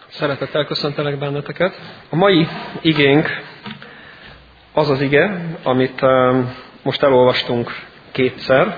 Szeretettel köszöntelek benneteket. A mai igénk az az ige, amit most elolvastunk kétszer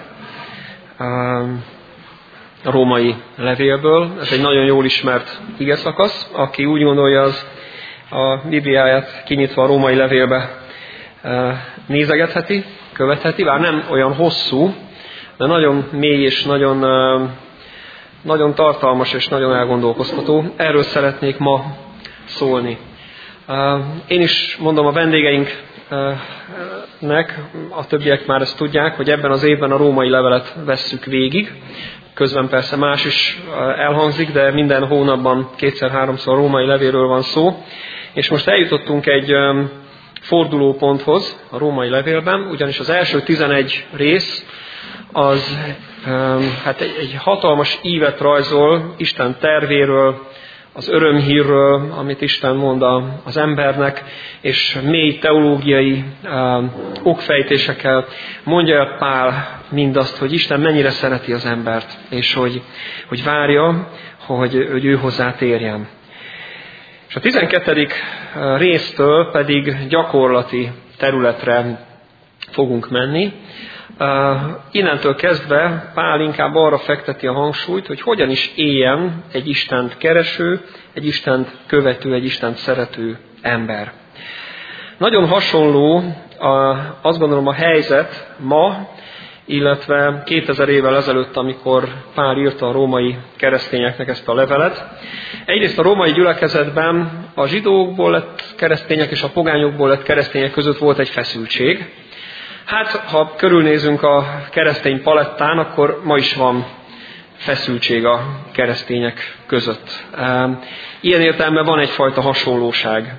a római levélből. Ez egy nagyon jól ismert igeszakasz. Aki úgy gondolja, az a Bibliáját kinyitva a római levélbe nézegetheti, követheti. Bár nem olyan hosszú, de nagyon mély és nagyon tartalmas és nagyon elgondolkoztató. Erről szeretnék ma szólni. Én is mondom a vendégeinknek, a többiek már ezt tudják, hogy ebben az évben a római levelet vesszük végig. Közben persze más is elhangzik, de minden hónapban kétszer-háromszor római levélről van szó. És most eljutottunk egy fordulóponthoz a római levélben, ugyanis az első 11 rész az egy hatalmas ívet rajzol Isten tervéről, az örömhírről, amit Isten mond az embernek, és mély teológiai okfejtésekkel mondja el Pál mindazt, hogy Isten mennyire szereti az embert, és hogy várja, hogy ő hozzá térjen. És a 12. résztől pedig gyakorlati területre fogunk menni. Innentől kezdve Pál inkább arra fekteti a hangsúlyt, hogy hogyan is éljen egy Istent kereső, egy Istent követő, egy Istent szerető ember. Nagyon hasonló azt gondolom a helyzet ma, illetve 2000 évvel ezelőtt, amikor Pál írta a római keresztényeknek ezt a levelet. Egyrészt a római gyülekezetben a zsidókból lett keresztények és a pogányokból lett keresztények között volt egy feszültség. Hát, ha körülnézünk a keresztény palettán, akkor ma is van feszültség a keresztények között. Ilyen értelemben van egyfajta hasonlóság.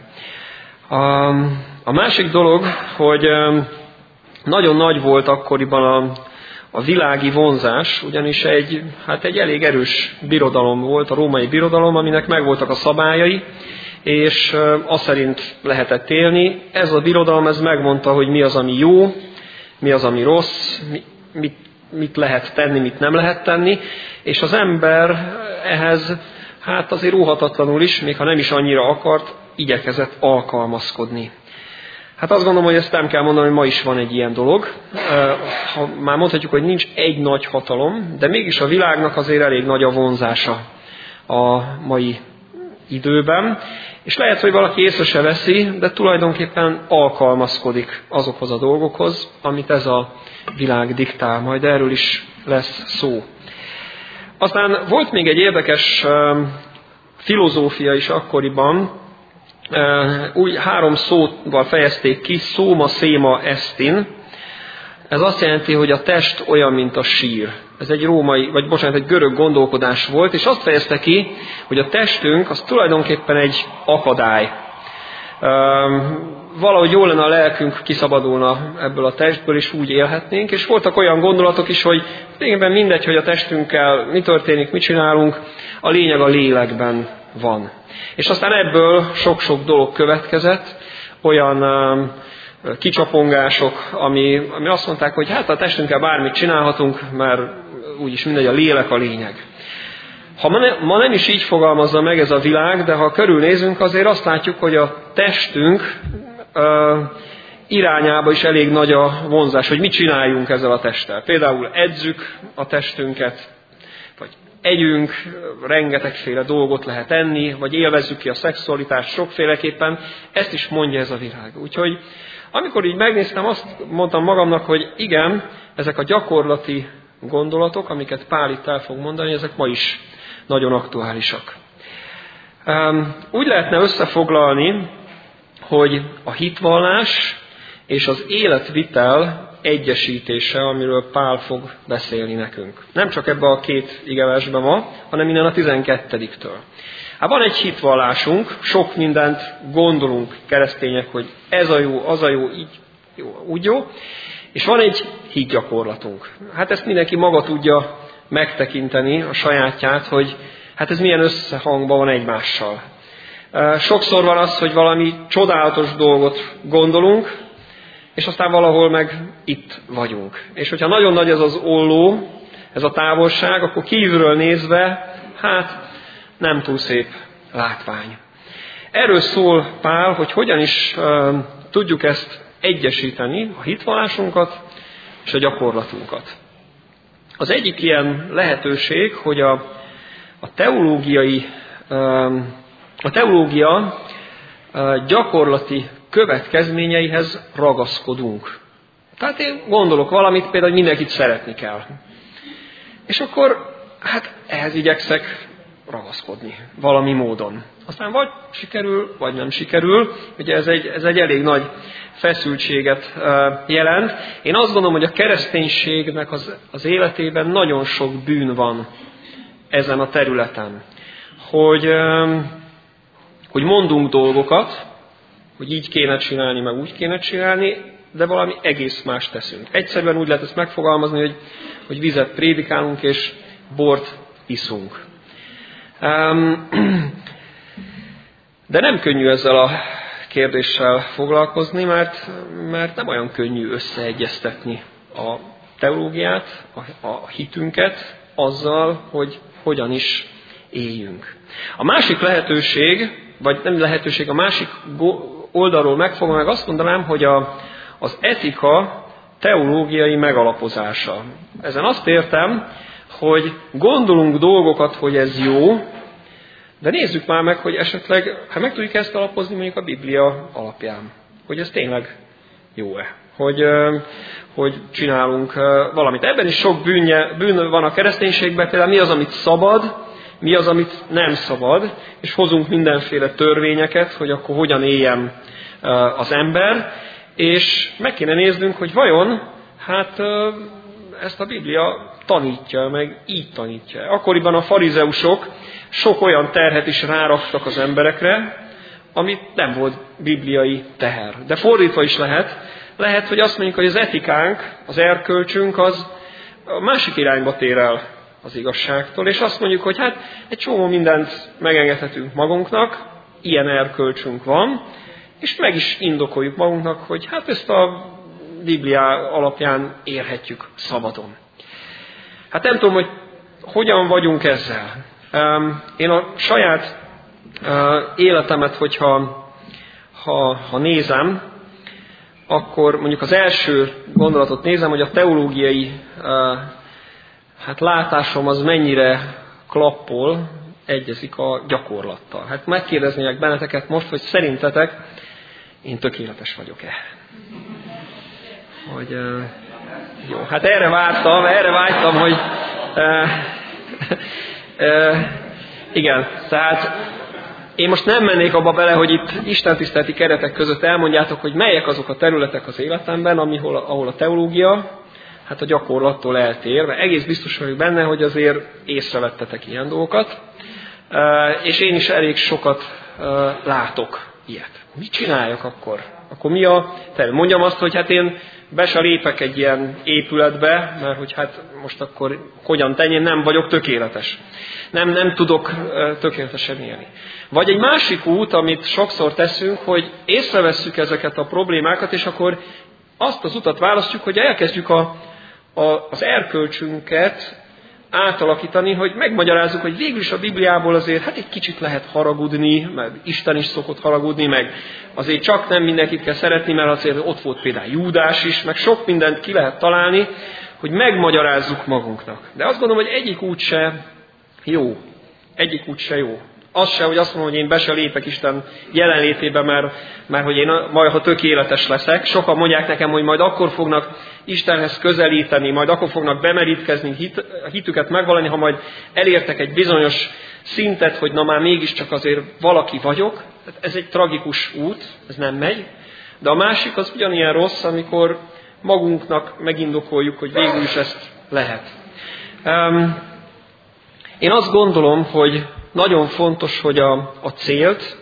A másik dolog, hogy nagyon nagy volt akkoriban a világi vonzás, ugyanis egy elég erős birodalom volt, a római birodalom, aminek megvoltak a szabályai, és azt szerint lehetett élni. Ez a birodalom megmondta, hogy mi az, ami jó, mi az, ami rossz, mit lehet tenni, mit nem lehet tenni, és az ember ehhez azért óhatatlanul is, még ha nem is annyira akart, igyekezett alkalmazkodni. Hát azt gondolom, hogy ezt nem kell mondani, hogy ma is van egy ilyen dolog. Ha már mondhatjuk, hogy nincs egy nagy hatalom, de mégis a világnak azért elég nagy a vonzása a mai időben. És lehet, hogy valaki észre se veszi, de tulajdonképpen alkalmazkodik azokhoz a dolgokhoz, amit ez a világ diktál. Majd erről is lesz szó. Aztán volt még egy érdekes filozófia is akkoriban, úgy 3 szóval fejezték ki, szóma, széma, esztin. Ez azt jelenti, hogy a test olyan, mint a sír. Ez egy egy görög gondolkodás volt, és azt fejezte ki, hogy a testünk az tulajdonképpen egy akadály. Valahogy jól lenne a lelkünk kiszabadulna ebből a testből, és úgy élhetnénk. És voltak olyan gondolatok is, hogy tényleg mindegy, hogy a testünkkel mi történik, mit csinálunk, a lényeg a lélekben van. És aztán ebből sok-sok dolog következett, olyan kicsapongások, ami azt mondták, hogy a testünkkel bármit csinálhatunk, mert úgyis mindegy, a lélek a lényeg. Ma nem is így fogalmazza meg ez a világ, de ha körülnézünk, azért azt látjuk, hogy a testünk irányába is elég nagy a vonzás, hogy mit csináljunk ezzel a testtel. Például edzük a testünket, vagy együnk, rengetegféle dolgot lehet enni, vagy élvezzük ki a szexualitást sokféleképpen. Ezt is mondja ez a világ. Úgyhogy amikor így megnéztem, azt mondtam magamnak, hogy igen, ezek a gyakorlati gondolatok, amiket Pál itt el fog mondani, ezek ma is nagyon aktuálisak. Úgy lehetne összefoglalni, hogy a hitvallás és az életvitel egyesítése, amiről Pál fog beszélni nekünk. Nem csak ebbe a 2 igeversben ma, hanem innen a 12-től. Van egy hitvallásunk, sok mindent gondolunk keresztények, hogy ez a jó, az a jó, így jó, úgy jó, és van egy hitgyakorlatunk. Ezt mindenki maga tudja megtekinteni a sajátját, hogy ez milyen összehangban van egymással. Sokszor van az, hogy valami csodálatos dolgot gondolunk, és aztán valahol meg itt vagyunk. És hogyha nagyon nagy ez az olló, ez a távolság, akkor kívülről nézve, nem túl szép látvány. Erről szól Pál, hogy hogyan is tudjuk ezt egyesíteni, a hitvallásunkat és a gyakorlatunkat. Az egyik ilyen lehetőség, hogy a teológia gyakorlati következményeihez ragaszkodunk. Tehát én gondolok valamit, például, hogy mindenkit szeretni kell. És akkor ehhez igyekszek ragaszkodni valami módon. Aztán vagy sikerül, vagy nem sikerül. Ugye ez egy elég nagy feszültséget jelent. Én azt gondolom, hogy a kereszténységnek az életében nagyon sok bűn van ezen a területen. Hogy mondunk dolgokat, hogy így kéne csinálni, meg úgy kéne csinálni, de valami egész más teszünk. Egyszerűen úgy lehet ezt megfogalmazni, hogy vizet prédikálunk és bort iszunk. De nem könnyű ezzel a kérdéssel foglalkozni, mert nem olyan könnyű összeegyeztetni a teológiát, a hitünket azzal, hogy hogyan is éljünk. A másik lehetőség, vagy nem lehetőség, a másik oldalról megfogom, meg azt mondanám, hogy az etika teológiai megalapozása. Ezen azt értem, hogy gondolunk dolgokat, hogy ez jó, de nézzük már meg, hogy esetleg, meg tudjuk ezt alapozni mondjuk a Biblia alapján. Hogy ez tényleg jó-e. Hogy csinálunk valamit. Ebben is sok bűn van a kereszténységben, például mi az, amit szabad, mi az, amit nem szabad, és hozunk mindenféle törvényeket, hogy akkor hogyan éljen az ember, és meg kéne néznünk, hogy vajon, ezt a Biblia tanítja, meg így tanítja. Akkoriban a farizeusok sok olyan terhet is ráraktak az emberekre, amit nem volt bibliai teher. De fordítva is lehet. Lehet, hogy azt mondjuk, hogy az etikánk, az erkölcsünk az a másik irányba tér el az igazságtól, és azt mondjuk, hogy egy csomó mindent megengedhetünk magunknak, ilyen erkölcsünk van, és meg is indokoljuk magunknak, hogy ezt a Biblia alapján érhetjük szabadon. Nem tudom, hogy hogyan vagyunk ezzel. Én a saját életemet, hogyha nézem, akkor mondjuk az első gondolatot nézem, hogy a teológiai látásom az mennyire klappol, egyezik a gyakorlattal. Megkérdeznék benneteket most, hogy szerintetek én tökéletes vagyok-e? Hogy jó, erre vágytam, hogy igen, tehát én most nem mennék abba bele, hogy itt istentiszteleti keretek között elmondjátok, hogy melyek azok a területek az életemben, ahol a teológia a gyakorlattól eltér, mert egész biztos vagyok benne, hogy azért észrevettetek ilyen dolgokat, és én is elég sokat látok ilyet. Mit csináljak akkor? Akkor mi a terület? Mondjam azt, hogy én be se lépek egy ilyen épületbe, mert hogy most akkor hogyan tenni, én nem vagyok tökéletes. Nem tudok tökéletesen élni. Vagy egy másik út, amit sokszor teszünk, hogy észrevesszük ezeket a problémákat, és akkor azt az utat választjuk, hogy elkezdjük az erkölcsünket átalakítani, hogy megmagyarázzuk, hogy végül is a Bibliából azért egy kicsit lehet haragudni, meg Isten is szokott haragudni, meg azért csak nem mindenkit kell szeretni, mert azért ott volt például Júdás is, meg sok mindent ki lehet találni, hogy megmagyarázzuk magunknak. De azt gondolom, hogy egyik út se jó. Az se, hogy azt mondom, hogy én be se lépek Isten jelenlétébe, mert hogy én majd, ha tökéletes leszek. Sokan mondják nekem, hogy majd akkor fognak Istenhez közelíteni, majd akkor fognak bemerítkezni, hitüket megvalani, ha majd elértek egy bizonyos szintet, hogy na már mégiscsak azért valaki vagyok. Ez egy tragikus út, ez nem megy. De a másik az ugyanilyen rossz, amikor magunknak megindokoljuk, hogy végül is ezt lehet. Én azt gondolom, hogy nagyon fontos, hogy a célt,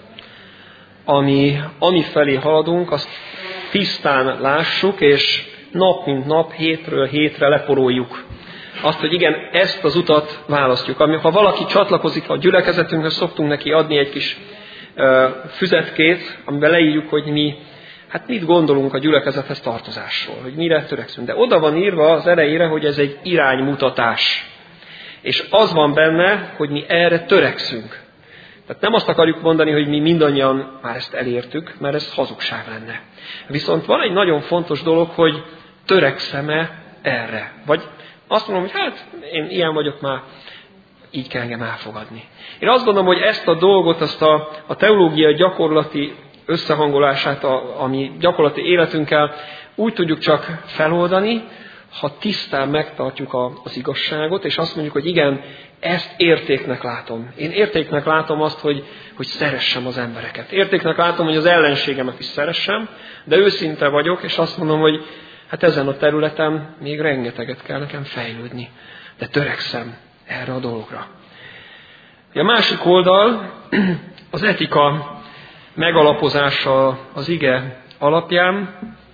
ami felé haladunk, azt tisztán lássuk, és nap mint nap, hétről hétre leporoljuk. Azt, hogy igen, ezt az utat választjuk. Ha valaki csatlakozik a gyülekezetünkhöz, szoktunk neki adni egy kis füzetkét, amiben leírjuk, hogy mi mit gondolunk a gyülekezethez tartozásról, hogy mire törekszünk. De oda van írva az elejére, hogy ez egy iránymutatás. És az van benne, hogy mi erre törekszünk. Tehát nem azt akarjuk mondani, hogy mi mindannyian már ezt elértük, mert ez hazugság lenne. Viszont van egy nagyon fontos dolog, hogy törekszem-e erre. Vagy azt mondom, hogy hát én ilyen vagyok már, így kell engem elfogadni. Én azt gondolom, hogy ezt a dolgot, azt a teológia gyakorlati összehangolását, a mi gyakorlati életünkkel úgy tudjuk csak feloldani, ha tisztán megtartjuk az igazságot, és azt mondjuk, hogy igen, ezt értéknek látom. Én értéknek látom azt, hogy szeressem az embereket. Értéknek látom, hogy az ellenségemet is szeressem, de őszinte vagyok, és azt mondom, hogy hát ezen a területen még rengeteget kell nekem fejlődni. De törekszem erre a dologra. A másik oldal az etika megalapozása az ige alapján.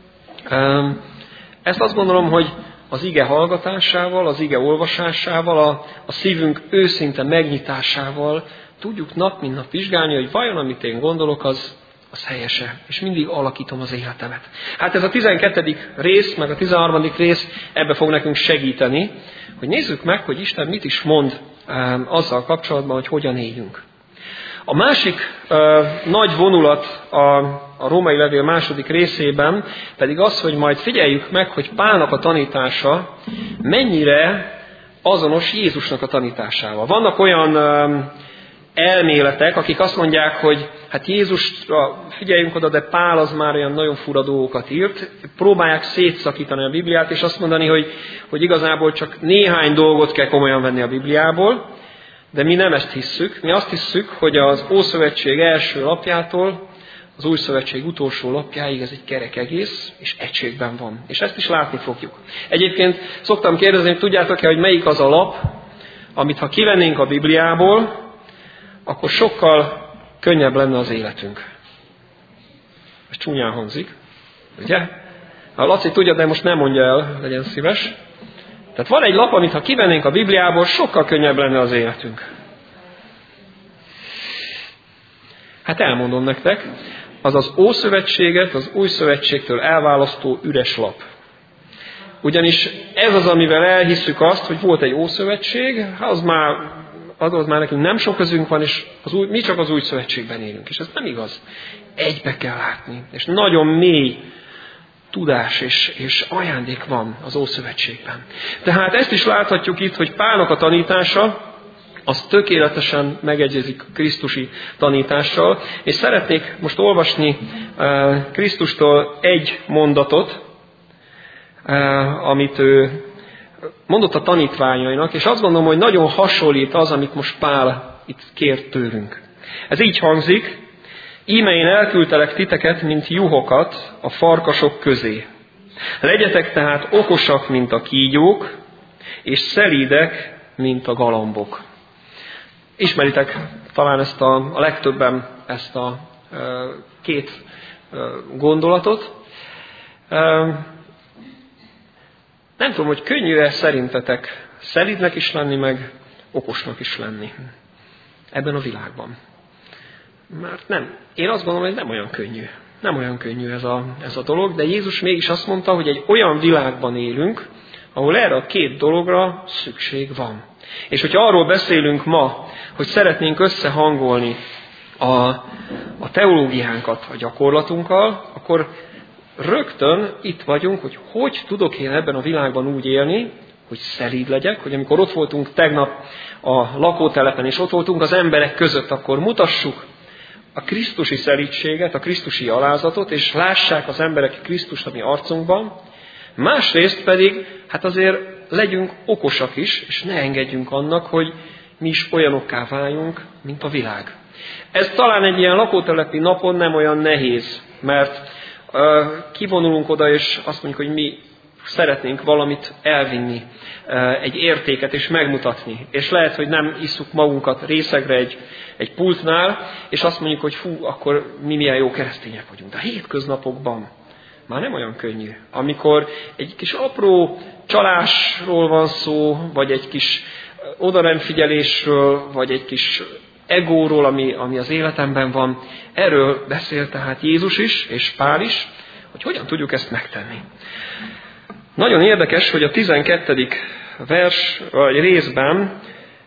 Ezt azt gondolom, hogy az ige hallgatásával, az ige olvasásával, a szívünk őszinte megnyitásával tudjuk nap mint nap vizsgálni, hogy vajon amit én gondolok, az helyese, és mindig alakítom az életemet. Hát ez a 12. rész, meg a 13. rész ebbe fog nekünk segíteni, hogy nézzük meg, hogy Isten mit is mond azzal kapcsolatban, hogy hogyan éljünk. A másik nagy vonulat a római levél második részében pedig az, hogy majd figyeljük meg, hogy Pálnak a tanítása mennyire azonos Jézusnak a tanításával. Vannak olyan elméletek, akik azt mondják, hogy hát Jézusra figyeljünk oda, de Pál az már olyan nagyon fura dolgokat írt. Próbálják szétszakítani a Bibliát, és azt mondani, hogy igazából csak néhány dolgot kell komolyan venni a Bibliából, de mi nem ezt hisszük. Mi azt hisszük, hogy az Ószövetség első lapjától az Új Szövetség utolsó lapjáig ez egy kerek egész, és egységben van. És ezt is látni fogjuk. Egyébként szoktam kérdezni, hogy tudjátok-e, hogy melyik az a lap, amit ha kivennénk a Bibliából, akkor sokkal könnyebb lenne az életünk. Ez csúnyán hangzik, ugye? A Laci tudja, de most nem mondja el, legyen szíves. Tehát van egy lap, amit ha kivennénk a Bibliából, sokkal könnyebb lenne az életünk. Hát elmondom nektek, az az Ószövetséget az Új Szövetségtől elválasztó üres lap. Ugyanis ez az, amivel elhisszük azt, hogy volt egy Ószövetség, az már nekünk nem sok közünk van, és mi csak az Új Szövetségben élünk. És ez nem igaz. Egybe kell látni. És nagyon mély tudás és ajándék van az Ószövetségben. Tehát ezt is láthatjuk itt, hogy Pálnak a tanítása, az tökéletesen megegyezik Krisztusi tanítással, és szeretnék most olvasni Krisztustól egy mondatot, amit ő mondott a tanítványainak, és azt gondolom, hogy nagyon hasonlít az, amit most Pál itt kért tőlünk. Ez így hangzik: íme én elküldtelek titeket, mint juhokat a farkasok közé. Legyetek tehát okosak, mint a kígyók, és szelídek, mint a galambok. Ismeritek talán a legtöbben ezt a két gondolatot. Nem tudom, hogy könnyű-e szerintetek szelídnek is lenni, meg okosnak is lenni ebben a világban. Mert nem. Én azt gondolom, hogy nem olyan könnyű. Nem olyan könnyű ez a dolog, de Jézus mégis azt mondta, hogy egy olyan világban élünk, ahol erre a két dologra szükség van. És hogyha arról beszélünk ma, hogy szeretnénk összehangolni a teológiánkat a gyakorlatunkkal, akkor rögtön itt vagyunk, hogy tudok én ebben a világban úgy élni, hogy szelíd legyek, hogy amikor ott voltunk tegnap a lakótelepen, és ott voltunk az emberek között, akkor mutassuk a krisztusi szelídséget, a krisztusi alázatot, és lássák az emberek Krisztust a mi arcunkban. Másrészt pedig, hát azért legyünk okosak is, és ne engedjünk annak, hogy mi is olyanokká váljunk, mint a világ. Ez talán egy ilyen lakótelepi napon nem olyan nehéz, mert kivonulunk oda, és azt mondjuk, hogy mi szeretnénk valamit elvinni, egy értéket és megmutatni. És lehet, hogy nem isszuk magunkat részegre egy pultnál, és azt mondjuk, hogy fú, akkor mi milyen jó keresztények vagyunk. De a hétköznapokban már nem olyan könnyű. Amikor egy kis apró csalásról van szó, vagy egy kis odanemfigyelésről, vagy egy kis egóról, ami az életemben van, erről beszél tehát Jézus is, és Pál is, hogy hogyan tudjuk ezt megtenni. Nagyon érdekes, hogy a 12. vers, vagy részben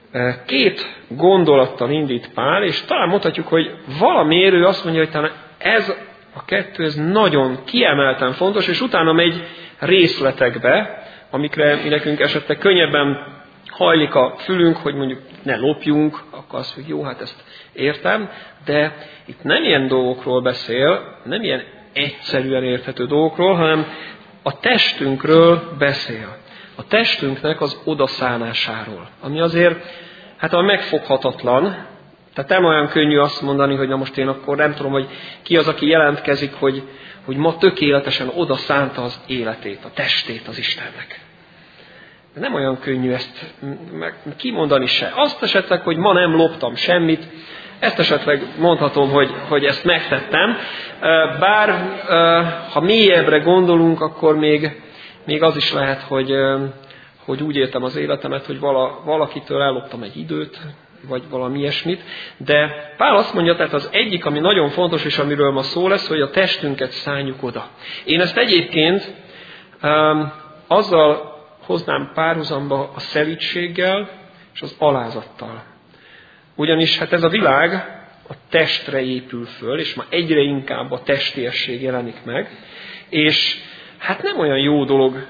Két gondolattal indít Pál, és talán mondhatjuk, hogy valamiért ő azt mondja, hogy talán ez a kettő, ez nagyon kiemelten fontos, és utána megy részletekbe, amikre mi nekünk esetleg könnyebben hajlik a fülünk, hogy mondjuk ne lopjunk, akkor azt, hogy jó, hát ezt értem, de itt nem ilyen dolgokról beszél, nem ilyen egyszerűen érthető dolgokról, hanem a testünkről beszél. A testünknek az odaszánásáról, ami azért hát a megfoghatatlan, tehát nem olyan könnyű azt mondani, hogy na most én akkor nem tudom, hogy ki az, aki jelentkezik, hogy ma tökéletesen odaszánta az életét, a testét az Istennek. De nem olyan könnyű ezt kimondani se. Azt esetleg, hogy ma nem loptam semmit, ezt esetleg mondhatom, hogy ezt megtettem. Bár ha mélyebbre gondolunk, akkor még az is lehet, hogy úgy éltem az életemet, hogy valakitől elloptam egy időt, vagy valami ilyesmit. De Pál azt mondja, tehát az egyik, ami nagyon fontos, és amiről ma szó lesz, hogy a testünket szánjuk oda. Én ezt egyébként azzal hoznám párhuzamba a szelídséggel és az alázattal. Ugyanis hát ez a világ a testre épül föl, és ma egyre inkább a testiesség jelenik meg, és hát nem olyan jó dolog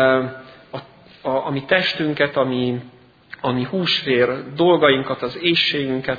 a mi testünket, ami húsvér dolgainkat, az éhségünket,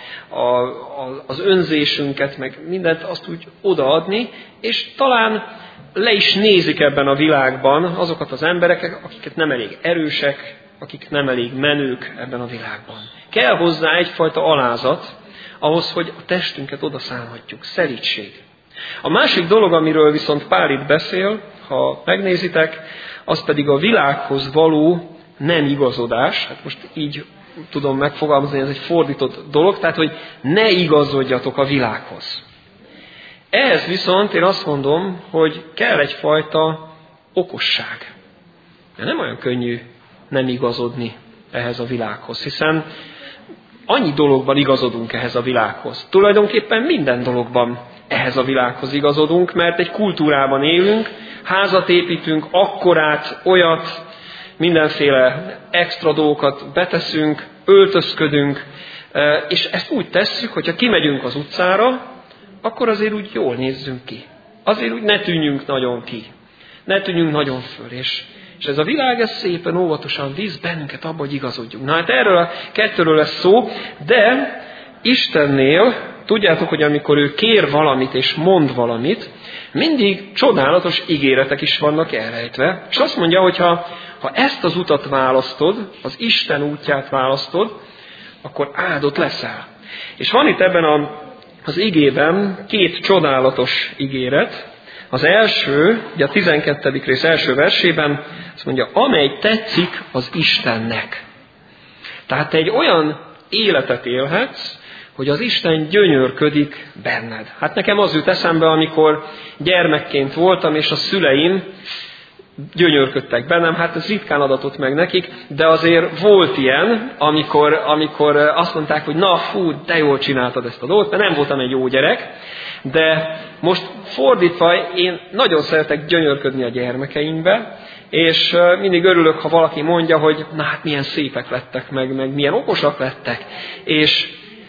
az önzésünket, meg mindent azt úgy odaadni, és talán le is nézik ebben a világban azokat az embereket, akiket nem elég erősek, akik nem elég menők ebben a világban. Kell hozzá egyfajta alázat, ahhoz, hogy a testünket odaszánhatjuk. Szelídség. A másik dolog, amiről viszont Pál itt beszél, ha megnézitek, az pedig a világhoz való nem igazodás. Hát most így tudom megfogalmazni, ez egy fordított dolog, tehát, hogy ne igazodjatok a világhoz. Ehhez viszont én azt mondom, hogy kell egyfajta okosság. De nem olyan könnyű nem igazodni ehhez a világhoz, hiszen annyi dologban igazodunk ehhez a világhoz. Tulajdonképpen minden dologban ehhez a világhoz igazodunk, mert egy kultúrában élünk, házat építünk, akkorát, olyat, mindenféle extra dolgokat beteszünk, öltözködünk, és ezt úgy tesszük, hogyha kimegyünk az utcára, akkor azért úgy jól nézzünk ki. Azért úgy ne tűnjünk nagyon ki. Ne tűnjünk nagyon föl. És ez a világ ez szépen óvatosan visz bennünket abba, hogy igazodjunk. Na hát erről a kettőről lesz szó, de Istennél, tudjátok, hogy amikor ő kér valamit és mond valamit, mindig csodálatos ígéretek is vannak elrejtve. És azt mondja, hogy ha ezt az utat választod, az Isten útját választod, akkor áldott leszel. És van itt ebben az igében két csodálatos ígéret. Az első, ugye a 12. rész első versében azt mondja, amely tetszik az Istennek. Tehát te egy olyan életet élhetsz, hogy az Isten gyönyörködik benned. Hát nekem az jut eszembe, amikor gyermekként voltam, és a szüleim gyönyörködtek bennem, hát ez ritkán adatott meg nekik, de azért volt ilyen, amikor azt mondták, hogy na fú, de jól csináltad ezt a dolgot, mert nem voltam egy jó gyerek, de most fordítva én nagyon szeretek gyönyörködni a gyermekeimbe, és mindig örülök, ha valaki mondja, hogy na hát milyen szépek lettek, meg milyen okosak lettek, és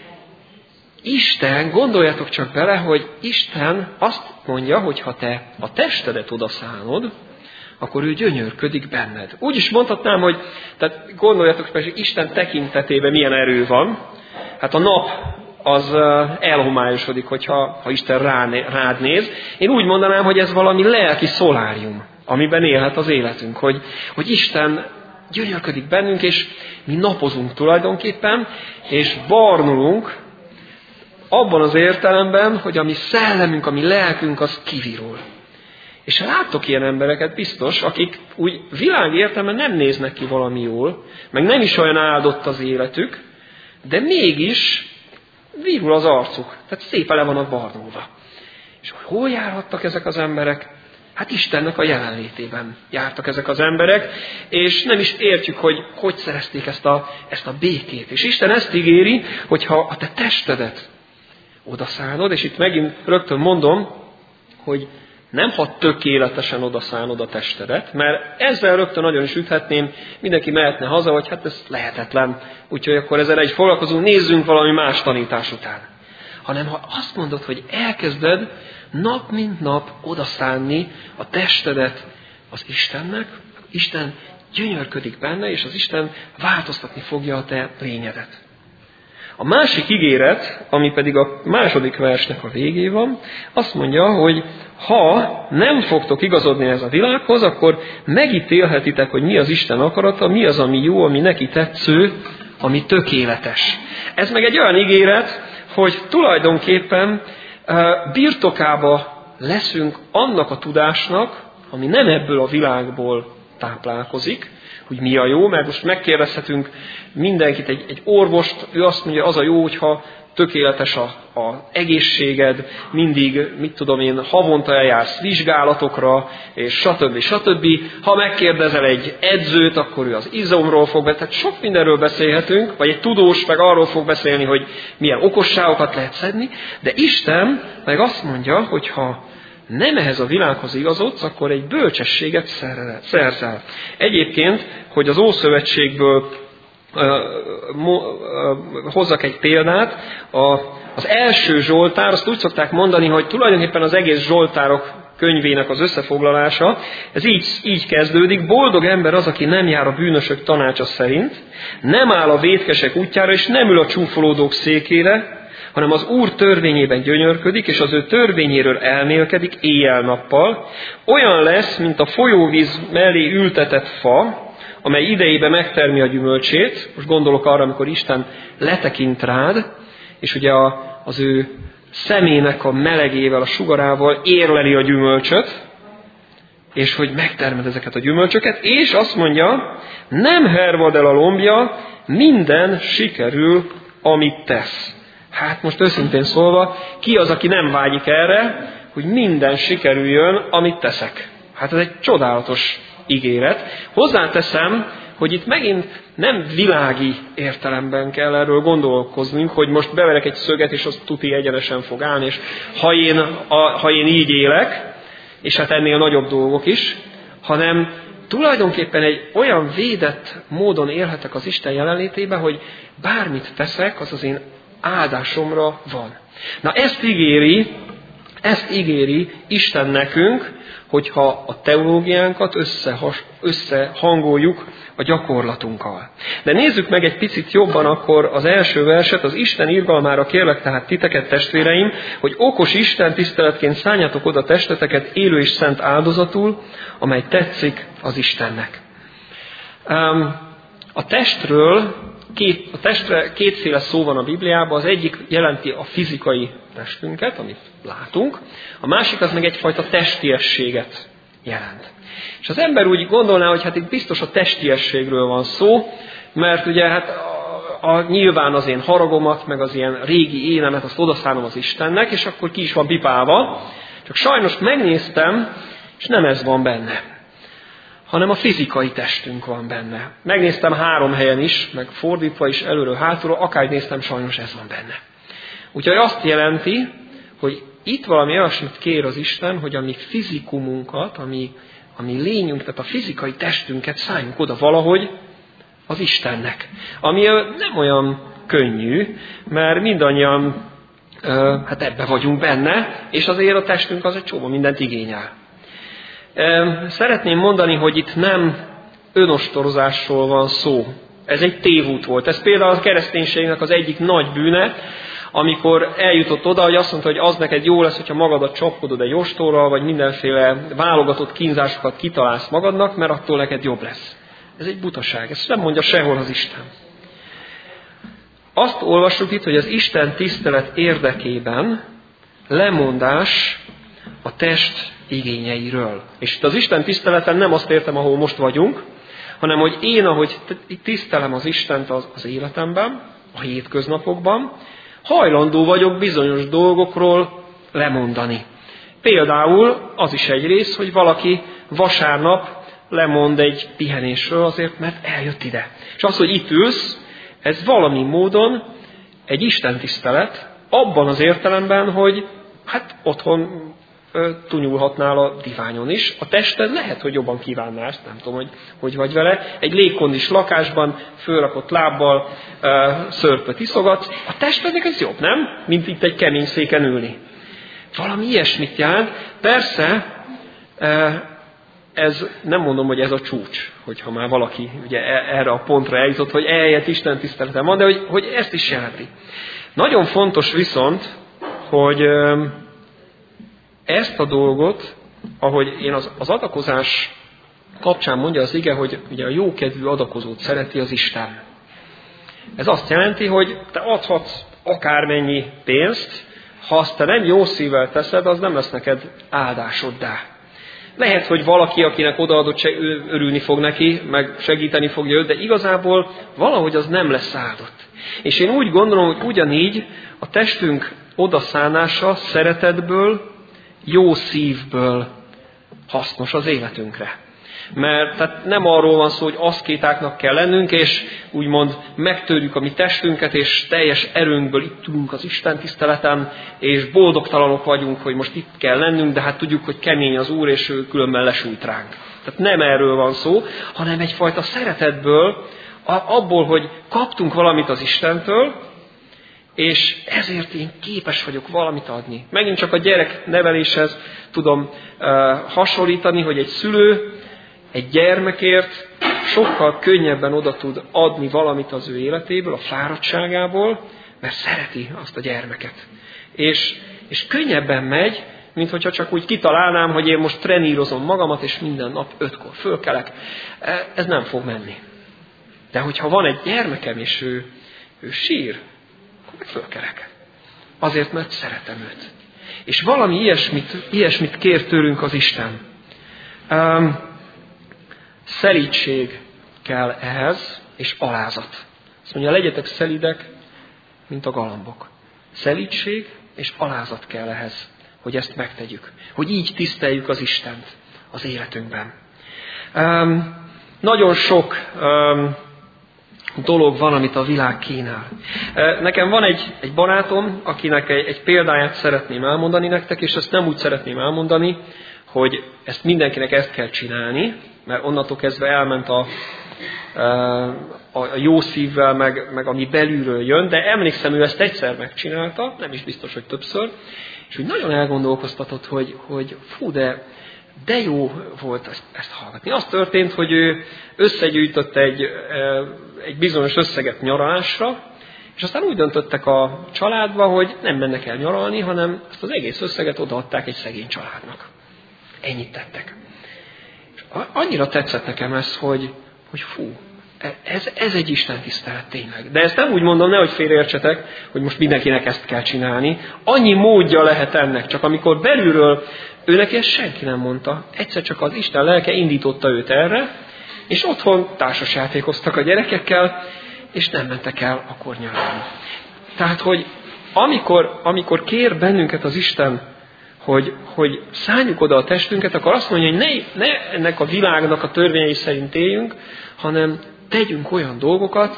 Isten, gondoljatok csak bele, hogy Isten azt mondja, hogy ha te a testedet odaszánod, akkor ő gyönyörködik benned. Úgy is mondhatnám, hogy tehát gondoljatok meg, hogy Isten tekintetében milyen erő van. Hát a nap az elhomályosodik, hogyha Isten rád néz. Én úgy mondanám, hogy ez valami lelki szolárium, amiben élhet az életünk, hogy Isten gyönyörködik bennünk, és mi napozunk tulajdonképpen, és barnulunk abban az értelemben, hogy a mi szellemünk, a mi lelkünk az kivirul. És láttok ilyen embereket biztos, akik úgy világértelemben nem néznek ki valami jól, meg nem is olyan áldott az életük, de mégis virul az arcuk. Tehát szépen le vannak barnulva. És hol járhattak ezek az emberek? Hát Istennek a jelenlétében jártak ezek az emberek, és nem is értjük, hogy szerezték ezt a békét. És Isten ezt ígéri, hogyha a te testedet odaszánod, és itt megint rögtön mondom, hogy nem ha tökéletesen odaszánod a testedet, mert ezzel rögtön nagyon is üthetném, mindenki mehetne haza, hogy hát ez lehetetlen, úgyhogy akkor ezzel egy foglalkozunk, nézzünk valami más tanítás után. Hanem ha azt mondod, hogy elkezded nap mint nap odaszánni a testedet az Istennek, Isten gyönyörködik benne, és az Isten változtatni fogja a te lényedet. A másik ígéret, ami pedig a második versnek a végén van, azt mondja, hogy ha nem fogtok igazodni ez a világhoz, akkor megítélhetitek, hogy mi az Isten akarata, mi az, ami jó, ami neki tetsző, ami tökéletes. Ez meg egy olyan ígéret, hogy tulajdonképpen birtokába leszünk annak a tudásnak, ami nem ebből a világból táplálkozik, hogy mi a jó, mert most megkérdezhetünk mindenkit, egy orvost, ő azt mondja, az a jó, hogyha tökéletes az egészséged, mindig, havonta eljársz vizsgálatokra, és stb. Ha megkérdezel egy edzőt, akkor ő az izomról fog beszélni, tehát sok mindenről beszélhetünk, vagy egy tudós meg arról fog beszélni, hogy milyen okosságokat lehet szedni, de Isten meg azt mondja, hogy ha nem ehhez a világhoz igazodsz, akkor egy bölcsességet szerzel. Egyébként, hogy az Ószövetségből hozzak egy példát, az első Zsoltár, azt úgy szokták mondani, hogy tulajdonképpen az egész Zsoltárok könyvének az összefoglalása, ez így kezdődik: boldog ember az, aki nem jár a bűnösök tanácsa szerint, nem áll a vétkesek útjára, és nem ül a csúfolódók székére, hanem az Úr törvényében gyönyörködik, és az ő törvényéről elmélkedik éjjel-nappal. Olyan lesz, mint a folyóvíz mellé ültetett fa, amely idejében megtermi a gyümölcsét. Most gondolok arra, amikor Isten letekint rád, és ugye az ő szemének a melegével, a sugarával érleli a gyümölcsöt, és hogy megtermed ezeket a gyümölcsöket, és azt mondja, nem hervad el a lombja, minden sikerül, amit tesz. Hát most őszintén szólva, ki az, aki nem vágyik erre, hogy minden sikerüljön, amit teszek? Hát ez egy csodálatos ígéret. Hozzáteszem, hogy itt megint nem világi értelemben kell erről gondolkoznunk, hogy most beverek egy szöget, és az tuti egyenesen fog állni, és ha én így élek, és hát ennél nagyobb dolgok is, hanem tulajdonképpen egy olyan védett módon élhetek az Isten jelenlétében, hogy bármit teszek, az az én áldásomra van. Na ezt ígéri Isten nekünk, hogyha a teológiánkat összehangoljuk a gyakorlatunkkal. De nézzük meg egy picit jobban akkor az első verset: az Isten irgalmára kérlek tehát titeket, testvéreim, hogy okos Isten tiszteletként szálljátok oda testeteket élő és szent áldozatul, amely tetszik az Istennek. A testre kétféle szó van a Bibliában, az egyik jelenti a fizikai testünket, amit látunk, a másik az meg egyfajta testiességet jelent. És az ember úgy gondolná, hogy hát itt biztos a testiességről van szó, mert ugye hát nyilván az én haragomat, meg az ilyen régi énemet, azt odaszállom az Istennek, és akkor ki is van pipálva, csak sajnos megnéztem, és nem ez van benne, hanem a fizikai testünk van benne. Megnéztem 3 helyen is, meg fordítva is, előről, hátulról, akár néztem, sajnos ez van benne. Úgyhogy azt jelenti, hogy itt valami olyasmit kér az Isten, hogy a mi fizikumunkat, a mi lényünk, tehát a fizikai testünket szálljunk oda valahogy az Istennek. Ami nem olyan könnyű, mert mindannyian hát ebbe vagyunk benne, és azért a testünk az egy csomó mindent igényel. Szeretném mondani, hogy itt nem önostorozásról van szó. Ez egy tévút volt. Ez például a kereszténységnek az egyik nagy bűne, amikor eljutott oda, hogy azt mondta, hogy az neked jó lesz, hogyha magadat csapkodod egy ostorral, vagy mindenféle válogatott kínzásokat kitalálsz magadnak, mert attól neked jobb lesz. Ez egy butaság. Ezt nem mondja sehol az Isten. Azt olvassuk itt, hogy az Isten tisztelet érdekében lemondás a test igényeiről. És itt az Isten tiszteleten nem azt értem, ahol most vagyunk, hanem hogy én, ahogy tisztelem az Istent az életemben, a hétköznapokban, hajlandó vagyok bizonyos dolgokról lemondani. Például az is egy rész, hogy valaki vasárnap lemond egy pihenésről azért, mert eljött ide. És az, hogy itt ülsz, ez valami módon egy istentisztelet, abban az értelemben, hogy hát otthon tunyulhatnál a diványon is. A tested lehet, hogy jobban kívánná ezt, nem tudom, hogy vagy vele. Egy légkondis lakásban fölrakott lábbal szörpöt iszogatsz. A testednek ez jobb, nem? Mint itt egy kemény széken ülni. Valami ilyesmit jelent. Persze, ez nem mondom, hogy ez a csúcs, hogyha már valaki ugye erre a pontra eljutott, hogy eljött Isten tiszteleten van, de hogy ezt is jelenti. Nagyon fontos viszont, hogy ezt a dolgot, ahogy én az adakozás kapcsán mondja az ige, hogy ugye a jókedvű adakozót szereti az Isten. Ez azt jelenti, hogy te adhatsz akármennyi pénzt, ha azt te nem jó szívvel teszed, az nem lesz neked áldásoddá. Lehet, hogy valaki, akinek odaadott, örülni fog neki, meg segíteni fogja őt, de igazából valahogy az nem lesz áldott. És én úgy gondolom, hogy ugyanígy a testünk odaszánása szeretetből, jó szívből hasznos az életünkre. Mert tehát nem arról van szó, hogy aszkétáknak kell lennünk, és úgymond megtörjük a mi testünket, és teljes erőnkből itt ülünk az Isten tiszteleten, és boldogtalanok vagyunk, hogy most itt kell lennünk, de hát tudjuk, hogy kemény az Úr, és ő különben lesújt ránk. Tehát nem erről van szó, hanem egyfajta szeretetből, abból, hogy kaptunk valamit az Istentől, és ezért én képes vagyok valamit adni. Megint csak a gyerek neveléshez tudom hasonlítani, hogy egy szülő egy gyermekért sokkal könnyebben oda tud adni valamit az ő életéből, a fáradtságából, mert szereti azt a gyermeket. És könnyebben megy, mint hogyha csak úgy kitalálnám, hogy én most trenírozom magamat, és minden nap 5-kor fölkelek. Ez nem fog menni. De hogyha van egy gyermekem, és ő sír, akkor meg fölkelek. Azért, mert szeretem őt. És valami ilyesmit kér tőlünk az Isten. Szelídség kell ehhez, és alázat. Azt mondja, legyetek szelídek, mint a galambok. Szelídség és alázat kell ehhez, hogy ezt megtegyük. Hogy így tiszteljük az Istent az életünkben. Nagyon sok dolog van, amit a világ kínál. Nekem van egy barátom, akinek egy példáját szeretném elmondani nektek, és ezt nem úgy szeretném elmondani, hogy ezt mindenkinek ezt kell csinálni, mert onnantól kezdve elment a jó szívvel, meg ami belülről jön, de emlékszem, ő ezt egyszer megcsinálta, nem is biztos, hogy többször, és úgy nagyon elgondolkoztatott, hogy fú, de jó volt ezt hallgatni. Az történt, hogy ő összegyűjtött egy bizonyos összeget nyaralásra, és aztán úgy döntöttek a családba, hogy nem mennek el nyaralni, hanem ezt az egész összeget odaadták egy szegény családnak. Ennyit tettek. És annyira tetszett nekem ez, hogy fú, ez egy Isten tisztelet tényleg. De ezt nem úgy mondom, nehogy félreértsetek, hogy most mindenkinek ezt kell csinálni. Annyi módja lehet ennek, csak amikor belülről őnek ezt senki nem mondta. Egyszer csak az Isten lelke indította őt erre, és otthon társasjátékoztak a gyerekekkel, és nem mentek el akkor nyaralni. Tehát, hogy amikor kér bennünket az Isten, hogy szálljuk oda a testünket, akkor azt mondja, hogy ne ennek a világnak a törvényei szerint éljünk, hanem tegyünk olyan dolgokat,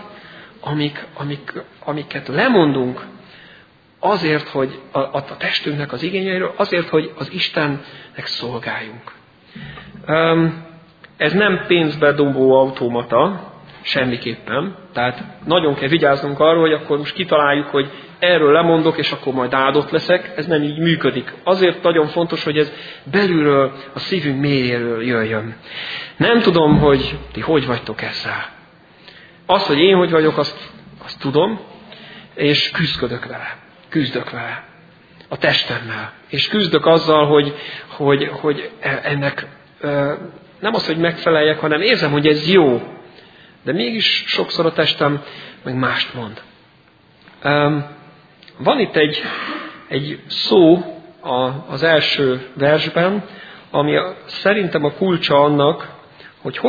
amiket lemondunk azért, hogy a testünknek az igényeiről, azért, hogy az Istennek szolgáljunk. Ez nem pénzbe dobó automata, semmiképpen. Tehát nagyon kell vigyáznunk arra, hogy akkor most kitaláljuk, hogy erről lemondok, és akkor majd áldott leszek. Ez nem így működik. Azért nagyon fontos, hogy ez belülről, a szívünk mélyéről jöjjön. Nem tudom, hogy ti hogy vagytok ezzel. Az, hogy én hogy vagyok, azt tudom, és küzdök vele. A testemmel. És küzdök azzal, hogy ennek nem az, hogy megfeleljek, hanem érzem, hogy ez jó. De mégis sokszor a testem meg mást mond. Van itt egy szó az első versben, ami szerintem a kulcsa annak, hogy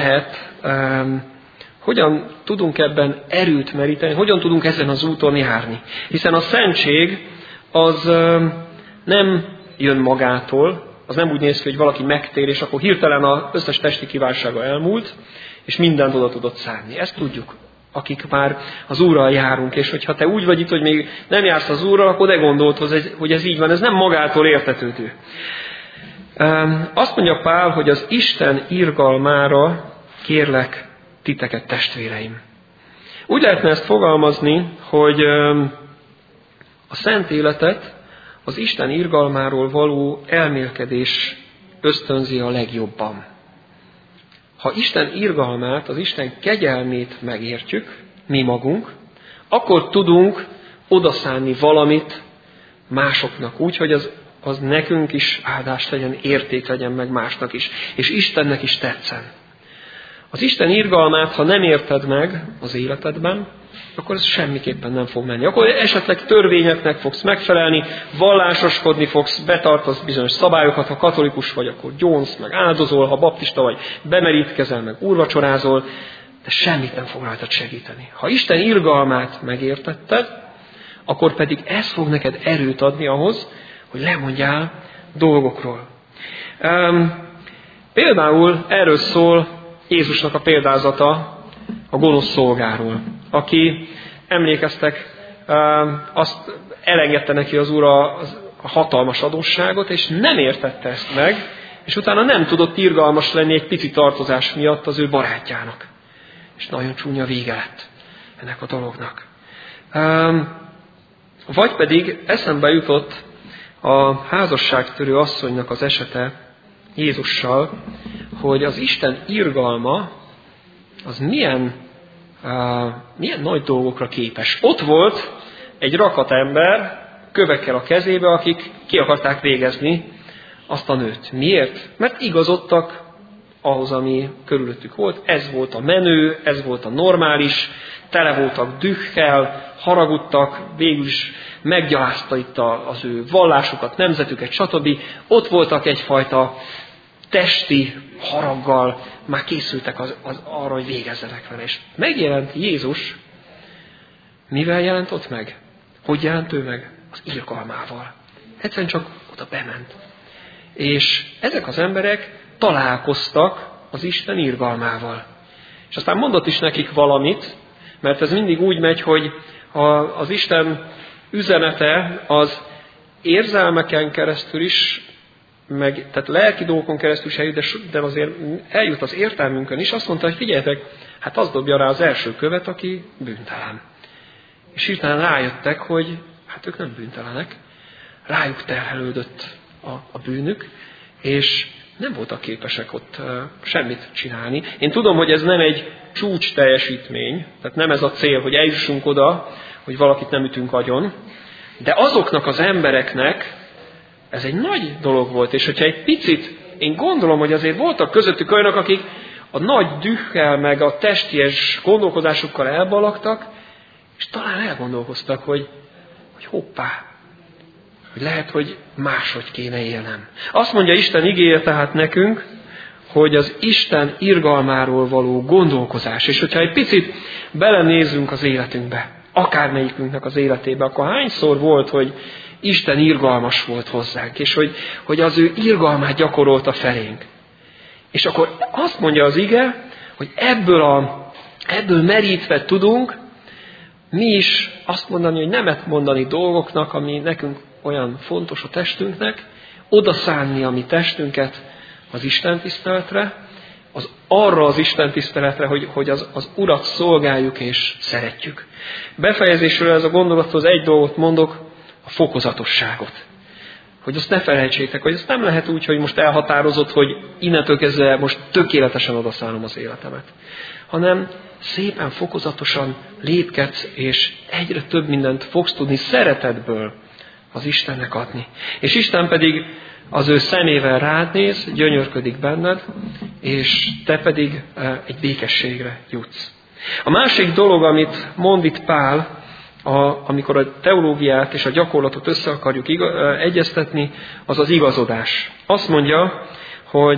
hogyan tudunk ebben erőt meríteni, hogyan tudunk ezen az úton járni. Hiszen a szentség az nem jön magától, az nem úgy néz ki, hogy valaki megtér, és akkor hirtelen az összes testi kívánsága elmúlt, és mindent oda tudott szánni. Ezt tudjuk. akik már az Úrral járunk, és hogyha te úgy vagy itt, hogy még nem jársz az Úrral, akkor ne gondold, hogy ez így van, ez nem magától értetődő. Azt mondja Pál, hogy az Isten irgalmára kérlek titeket, testvéreim. Úgy lehetne ezt fogalmazni, hogy a szent életet az Isten irgalmáról való elmélkedés ösztönzi a legjobban. Ha Isten irgalmát, az Isten kegyelmét megértjük, mi magunk, akkor tudunk odaszánni valamit másoknak úgy, hogy az nekünk is áldás legyen, érték legyen meg másnak is, és Istennek is tetszen. Az Isten irgalmát, ha nem érted meg az életedben, akkor ez semmiképpen nem fog menni. Akkor esetleg törvényeknek fogsz megfelelni, vallásoskodni fogsz, betartasz bizonyos szabályokat, ha katolikus vagy, akkor gyónsz, meg áldozol, ha baptista vagy, bemerítkezel, meg úrvacsorázol, de semmit nem fog rajtad segíteni. Ha Isten irgalmát megértetted, akkor pedig ez fog neked erőt adni ahhoz, hogy lemondjál dolgokról. Például erről szól Jézusnak a példázata a gonosz szolgáról, aki, emlékeztek, azt elengedte neki az Úr a hatalmas adósságot, és nem értette ezt meg, és utána nem tudott irgalmas lenni egy pici tartozás miatt az ő barátjának. És nagyon csúnya vége lett ennek a dolognak. Vagy pedig eszembe jutott a házasságtörő asszonynak az esete Jézussal, hogy az Isten irgalma az milyen nagy dolgokra képes. Ott volt egy rakat ember kövekkel a kezébe, akik ki akarták végezni azt a nőt. Miért? Mert igazodtak ahhoz, ami körülöttük volt. Ez volt a menő, ez volt a normális, tele voltak dühkel, haragudtak, végül is meggyalázta itt az ő vallásukat, nemzetüket, stb. Ott voltak egyfajta testi haraggal, már készültek arra, hogy végezzenek vele. És megjelent Jézus, mivel jelent ott meg? Hogy jelent ő meg? Az irgalmával. Egyszerűen csak oda bement. És ezek az emberek találkoztak az Isten irgalmával. És aztán mondott is nekik valamit, mert ez mindig úgy megy, hogy az Isten üzenete az érzelmeken keresztül is, tehát lelki dolgokon keresztül is eljut, de azért eljut az értelmünkön is. Azt mondta, hogy figyeljetek, hát az dobja rá az első követ, aki bűntelen. És hirtelen rájöttek, hogy hát ők nem bűntelenek, rájuk terhelődött a bűnük, és nem voltak képesek ott semmit csinálni. Én tudom, hogy ez nem egy csúcs teljesítmény, tehát nem ez a cél, hogy eljussunk oda, hogy valakit nem ütünk agyon, de azoknak az embereknek ez egy nagy dolog volt, és hogyha egy picit, én gondolom, hogy azért voltak közöttük olyanok, akik a nagy dühkel, meg a testies gondolkodásukkal elbalagtak, és talán elgondolkoztak, hogy hoppá, hogy lehet, hogy máshogy kéne élnem. Azt mondja Isten igéje tehát nekünk, hogy az Isten irgalmáról való gondolkozás, és hogyha egy picit belenézzünk az életünkbe, akármelyikünknek az életébe, akkor hányszor volt, hogy Isten irgalmas volt hozzánk, és hogy az ő irgalmát gyakorolta felénk. És akkor azt mondja az ige, hogy ebből merítve tudunk mi is azt mondani, hogy nemet mondani dolgoknak, ami nekünk olyan fontos a testünknek, odaszánni a mi testünket az istentiszteletre, arra az istentiszteletre, hogy az Urat szolgáljuk és szeretjük. Befejezésről ez a gondolathoz egy dolgot mondok, a fokozatosságot. Hogy azt ne felejtsétek, hogy ezt nem lehet úgy, hogy most elhatározott, hogy innentől kezdve most tökéletesen odaszállom az életemet. Hanem szépen, fokozatosan lépkedsz, és egyre több mindent fogsz tudni szeretetből az Istennek adni. És Isten pedig az ő szemével rád néz, gyönyörködik benned, és te pedig egy békességre jutsz. A másik dolog, amit mond itt Pál, amikor a teológiát és a gyakorlatot össze akarjuk egyeztetni, az az igazodás. Azt mondja, hogy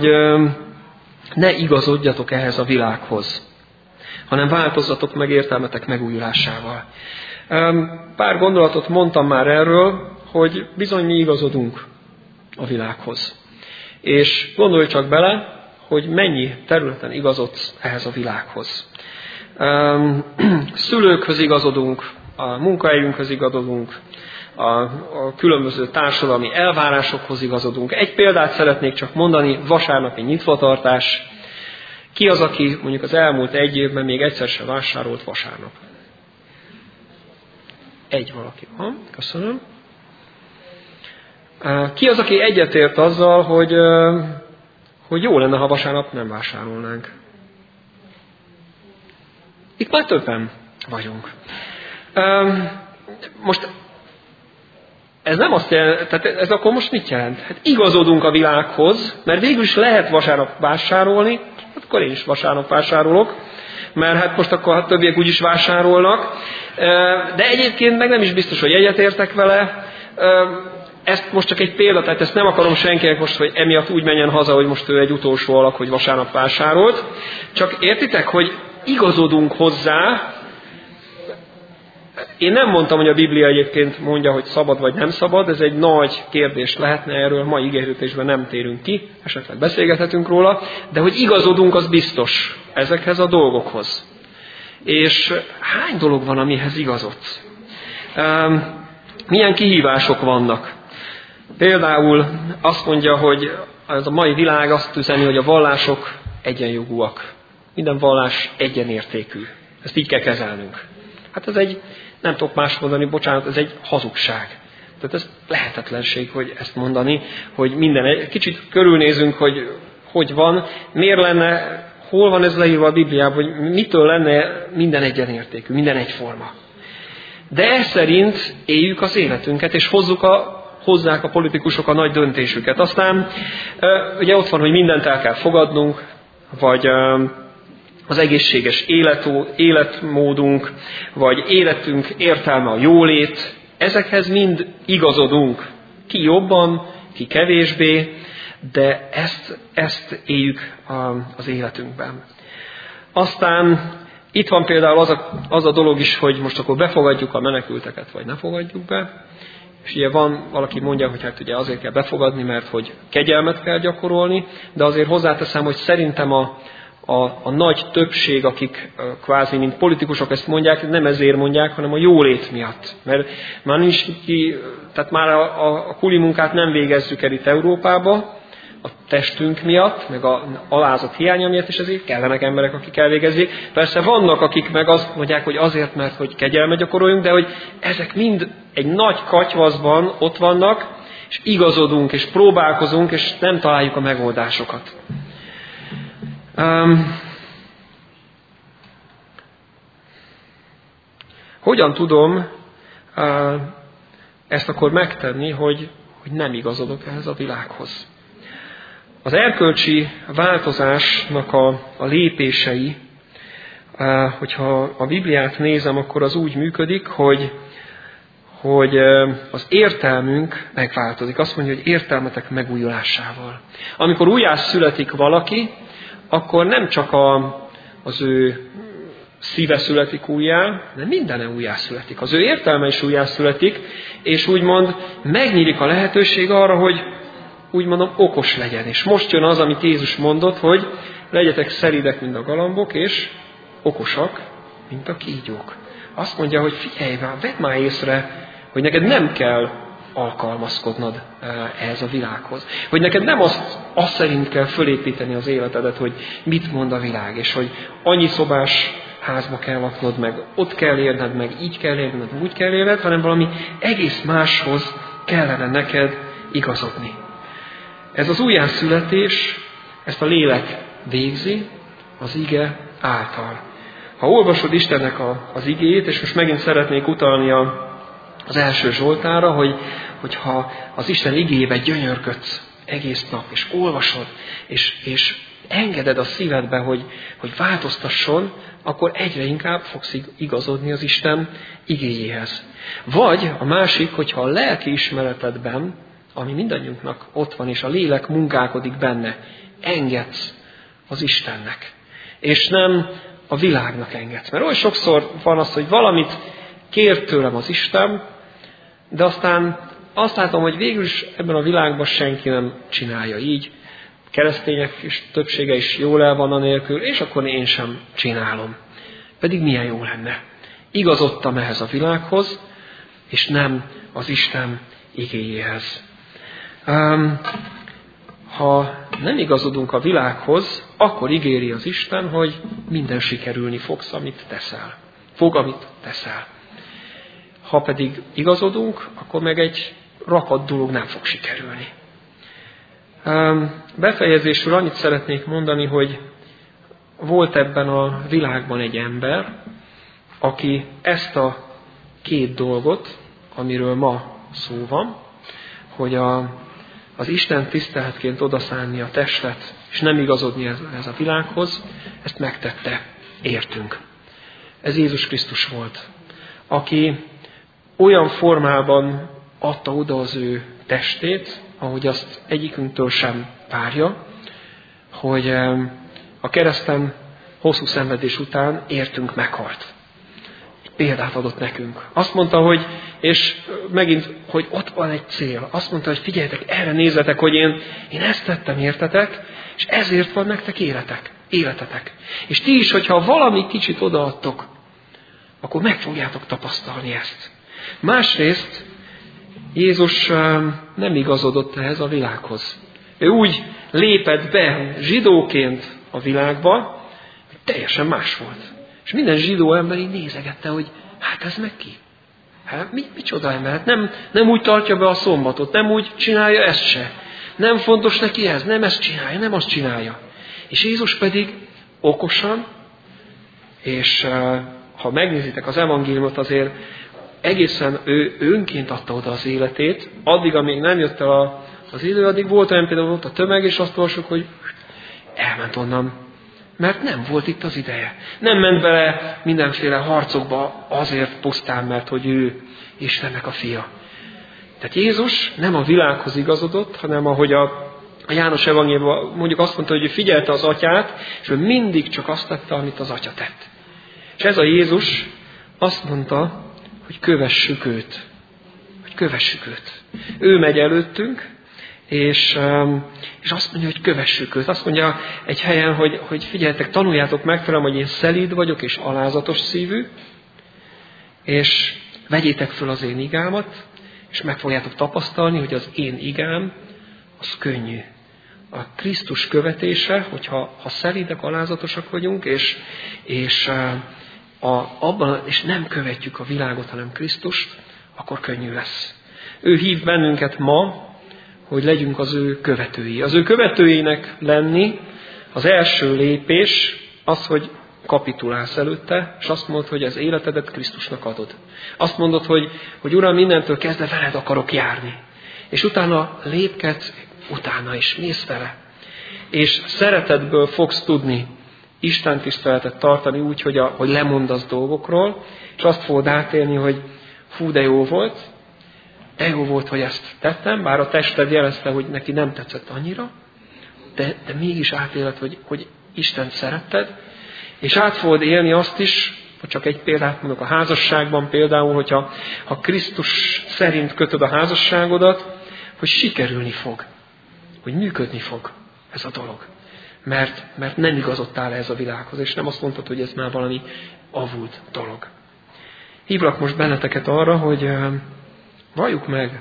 ne igazodjatok ehhez a világhoz, hanem változzatok meg értelmetek megújulásával. Pár gondolatot mondtam már erről, hogy bizony mi igazodunk a világhoz. És gondolj csak bele, hogy mennyi területen igazodsz ehhez a világhoz. szülőkhöz igazodunk, a munkahelyünkhöz igazodunk, a különböző társadalmi elvárásokhoz igazodunk. Egy példát szeretnék csak mondani, vasárnapi nyitvatartás. Ki az, aki mondjuk az elmúlt egy évben még egyszer sem vásárolt vasárnap? Egy valaki van, köszönöm. Ki az, aki egyetért azzal, hogy jó lenne, ha vasárnap nem vásárolnánk? Itt már többen vagyunk. Most ez nem azt jelent, tehát ez akkor most mit jelent? Hát igazodunk a világhoz, mert végül is lehet vasárnap vásárolni, akkor én is vasárnap vásárolok, mert hát most akkor a többiek úgyis vásárolnak, de egyébként meg nem is biztos, hogy egyetértek vele. Ezt most csak egy példa, tehát ezt nem akarom senkinek most, hogy emiatt úgy menjen haza, hogy most ő egy utolsó alak, hogy vasárnap vásárolt. Csak értitek, hogy igazodunk hozzá. Én nem mondtam, hogy a Biblia egyébként mondja, hogy szabad vagy nem szabad, ez egy nagy kérdés lehetne, erről mai igéhirdetésben nem térünk ki, esetleg beszélgethetünk róla, de hogy igazodunk, az biztos ezekhez a dolgokhoz. És hány dolog van, amihez igazodsz? Milyen kihívások vannak? Például azt mondja, hogy ez a mai világ azt üzeni, hogy a vallások egyenjogúak. Minden vallás egyenértékű. Ezt így kell kezelnünk. Hát ez egy, nem tudok más mondani, bocsánat, ez egy hazugság. Tehát ez lehetetlenség, hogy ezt mondani, hogy minden, kicsit körülnézünk, hogy van, miért lenne, hol van ez leírva a Bibliában, hogy mitől lenne minden egyenértékű, minden egyforma. De ez szerint éljük az életünket, és hozzák a politikusok a nagy döntésüket. Aztán ugye ott van, hogy mindent el kell fogadnunk, vagy az egészséges életmódunk, vagy életünk értelme a jólét. Ezekhez mind igazodunk. Ki jobban, ki kevésbé, de ezt éljük az életünkben. Aztán itt van például az a dolog is, hogy most akkor befogadjuk a menekülteket, vagy ne fogadjuk be. És ugye valaki mondja, hogy hát ugye azért kell befogadni, mert hogy kegyelmet kell gyakorolni, de azért hozzáteszem, hogy szerintem a nagy többség, akik kvázi mint politikusok ezt mondják, nem ezért mondják, hanem a jólét miatt. Mert már nincs tehát már a kuli munkát nem végezzük el itt Európába, a testünk miatt, meg a alázat hiánya miatt, és ezért kellenek emberek, akik elvégezzék. Persze vannak, akik meg azt mondják, hogy azért, mert hogy kegyelmet gyakoroljunk, de hogy ezek mind egy nagy katyvaszban ott vannak, és igazodunk, és próbálkozunk, és nem találjuk a megoldásokat. Hogyan tudom ezt akkor megtenni, hogy nem igazodok ehhez a világhoz? Az erkölcsi változásnak a lépései, hogyha a Bibliát nézem, akkor az úgy működik, hogy az értelmünk megváltozik. Azt mondja, hogy értelmetek megújulásával. Amikor újjászületik valaki, akkor nem csak az ő szíve születik újjá, de mindene újjászületik. Az ő értelme is újjászületik, és úgymond megnyílik a lehetőség arra, hogy úgy mondom, okos legyen. És most jön az, amit Jézus mondott, hogy legyetek szelídek, mint a galambok, és okosak, mint a kígyók. Azt mondja, hogy figyelj már, vedd már észre, hogy neked nem kell alkalmazkodnod ehhez a világhoz. Hogy neked nem azt szerint kell fölépíteni az életedet, hogy mit mond a világ, és hogy annyi szobás házba kell laknod, meg ott kell érned, meg így kell érned, úgy kell érned, hanem valami egész máshoz kellene neked igazodni. Ez az újjászületés, ezt a lélek végzi az ige által. Ha olvasod Istennek az igéjét, és most megint szeretnék utalni az első Zsoltárra, hogyha az Isten igéjébe gyönyörködsz egész nap, és olvasod, és engeded a szívedbe, hogy változtasson, akkor egyre inkább fogsz igazodni az Isten igéjéhez. Vagy a másik, hogyha a lelki ismeretedben, ami mindannyiunknak ott van, és a lélek munkálkodik benne, engedsz az Istennek. És nem a világnak engedsz. Mert oly sokszor van az, hogy valamit kér tőlem az Isten, de aztán azt látom, hogy végül is ebben a világban senki nem csinálja így. Keresztények és többsége is jól el van anélkül, és akkor én sem csinálom. Pedig milyen jó lenne. Igazodtam ehhez a világhoz, és nem az Isten igéjéhez. Ha nem igazodunk a világhoz, akkor ígéri az Isten, hogy minden sikerülni fogsz, amit teszel. Amit teszel. Ha pedig igazodunk, akkor meg egy rakat dolog nem fog sikerülni. Befejezésül annyit szeretnék mondani, hogy volt ebben a világban egy ember, aki ezt a két dolgot, amiről ma szó van, hogy az Isten tiszteletként odaszánni a testet, és nem igazodni ez a világhoz, ezt megtette, értünk. Ez Jézus Krisztus volt, aki olyan formában adta oda az ő testét, ahogy azt egyikünktől sem várja, hogy a kereszten hosszú szenvedés után értünk meghalt. Egy példát adott nekünk. Azt mondta, hogy, és megint, hogy ott van egy cél. Azt mondta, hogy figyeljetek, erre nézzetek, hogy én ezt tettem, értetek, és ezért van nektek életetek. És ti is, hogyha valami kicsit odaadtok, akkor meg fogjátok tapasztalni ezt. Másrészt Jézus nem igazodott ehhez a világhoz. Ő úgy lépett be zsidóként a világba, hogy teljesen más volt. És minden zsidó ember így nézegette, hogy hát ez meg ki? Hát micsoda ember? Hát nem úgy tartja be a szombatot, nem úgy csinálja ezt se. Nem fontos neki ez, nem ezt csinálja, nem azt csinálja. És Jézus pedig okosan, és ha megnézitek az evangéliumot, azért egészen ő önként adta oda az életét, addig, amíg nem jött el az idő, addig volt olyan például ott a tömeg, és azt olvasjuk, hogy elment onnan, mert nem volt itt az ideje. Nem ment bele mindenféle harcokba azért pusztán, mert hogy ő Istennek a fia. Tehát Jézus nem a világhoz igazodott, hanem ahogy a János evangéliumban mondjuk azt mondta, hogy ő figyelte az atyát, és ő mindig csak azt tette, amit az atya tett. És ez a Jézus azt mondta, hogy kövessük őt. Ő megy előttünk, és azt mondja, hogy kövessük őt. Azt mondja egy helyen, hogy figyeljetek, tanuljátok meg tőlem, hogy én szelíd vagyok, és alázatos szívű, és vegyétek föl az én igámat, és meg fogjátok tapasztalni, hogy az én igám, az könnyű. A Krisztus követése, hogyha szelídek, alázatosak vagyunk, és nem követjük a világot, hanem Krisztust, akkor könnyű lesz. Ő hív bennünket ma, hogy legyünk az ő követői. Az ő követőinek lenni az első lépés az, hogy kapitulálsz előtte, és azt mondod, hogy az életedet Krisztusnak adod. Azt mondod, hogy Uram, mindentől kezdve veled akarok járni. És utána lépkedsz, utána is mész vele. És szeretetből fogsz tudni Isten tiszteletet tartani úgy, hogy lemondasz dolgokról, és azt fogod átélni, hogy fú, de jó volt, hogy ezt tettem, bár a tested jelezte, hogy neki nem tetszett annyira, de mégis átéled, hogy Istent szeretted, és át fogod élni azt is, hogy csak egy példát mondok a házasságban például, hogyha Krisztus szerint kötöd a házasságodat, hogy sikerülni fog, hogy működni fog ez a dolog. Mert nem igazodtál ehhez a világhoz, és nem azt mondtad, hogy ez már valami avult dolog. Hívlak most benneteket arra, hogy valljuk meg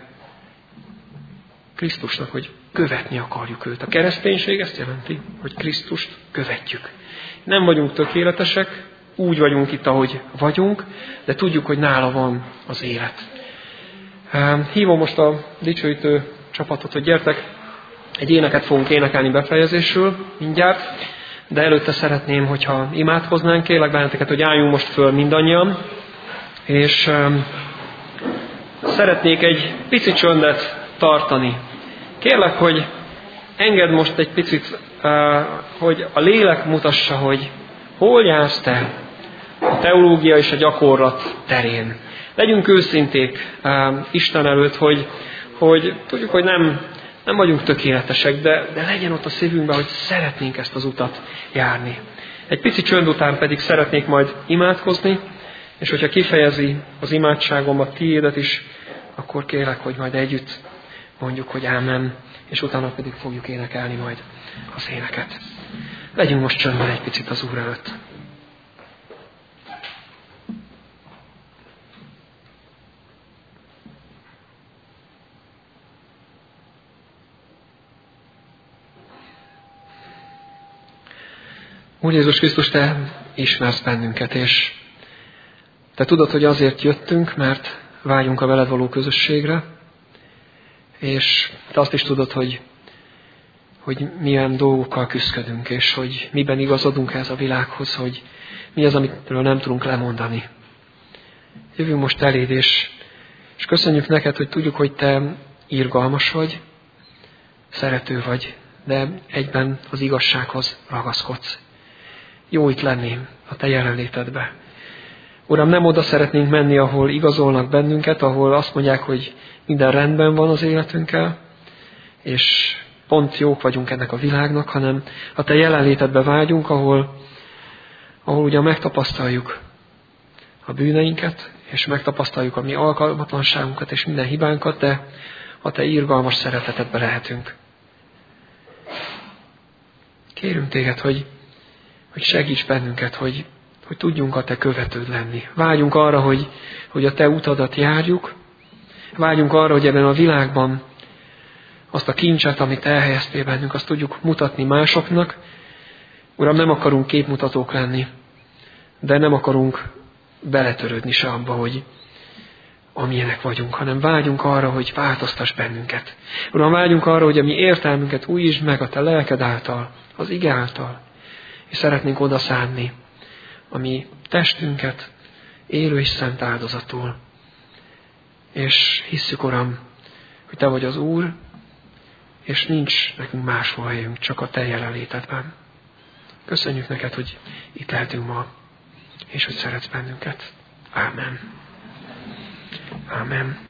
Krisztusnak, hogy követni akarjuk őt. A kereszténység ezt jelenti, hogy Krisztust követjük. Nem vagyunk tökéletesek, úgy vagyunk itt, ahogy vagyunk, de tudjuk, hogy nála van az élet. Hívom most a dicsőítő csapatot, hogy gyertek, egy éneket fogunk énekelni befejezésről mindjárt, de előtte szeretném, hogyha imádkoznánk, kérlek benneteket, hogy álljunk most föl mindannyian, és szeretnék egy pici csöndet tartani. Kérlek, hogy engedd most egy picit, hogy a lélek mutassa, hogy hol jársz te a teológia és a gyakorlat terén. Legyünk őszinték Isten előtt, hogy tudjuk, hogy nem vagyunk tökéletesek, de legyen ott a szívünkben, hogy szeretnénk ezt az utat járni. Egy pici csönd után pedig szeretnék majd imádkozni, és hogyha kifejezi az imádságomat, tiédet is, akkor kérlek, hogy majd együtt mondjuk, hogy ámen, és utána pedig fogjuk énekelni majd az éneket. Legyünk most csöndben egy picit az Úr előtt. Úr Jézus Krisztus, Te ismersz bennünket, és Te tudod, hogy azért jöttünk, mert vágyunk a veled való közösségre, és Te azt is tudod, hogy milyen dolgokkal küzdködünk, és hogy miben igazodunk ez a világhoz, hogy mi az, amitől nem tudunk lemondani. Jövünk most eléd, és köszönjük neked, hogy tudjuk, hogy Te irgalmas vagy, szerető vagy, de egyben az igazsághoz ragaszkodsz. Jó itt lenni a Te jelenlétedbe. Uram, nem oda szeretnénk menni, ahol igazolnak bennünket, ahol azt mondják, hogy minden rendben van az életünkkel, és pont jók vagyunk ennek a világnak, hanem a Te jelenlétedbe vágyunk, ahol ugyan megtapasztaljuk a bűneinket, és megtapasztaljuk a mi alkalmatlanságunkat és minden hibánkat, de a Te irgalmas szeretetedbe lehetünk. Kérünk Téged, hogy segíts bennünket, hogy tudjunk a Te követőd lenni. Vágyunk arra, hogy a Te utadat járjuk, vágyunk arra, hogy ebben a világban azt a kincset, amit elhelyeztél bennünk, azt tudjuk mutatni másoknak. Uram, nem akarunk képmutatók lenni, de nem akarunk beletörődni se abba, hogy amilyenek vagyunk, hanem vágyunk arra, hogy változtass bennünket. Uram, vágyunk arra, hogy a mi értelmünket újítsd meg a Te lelked által, az ige által, és szeretnénk oda szánni a mi testünket élő és szent áldozatul. És hisszük, Uram, hogy Te vagy az Úr, és nincs nekünk máshol helyünk, csak a Te jelenlétedben. Köszönjük neked, hogy itt lehetünk ma, és hogy szeretsz bennünket. Ámen. Ámen.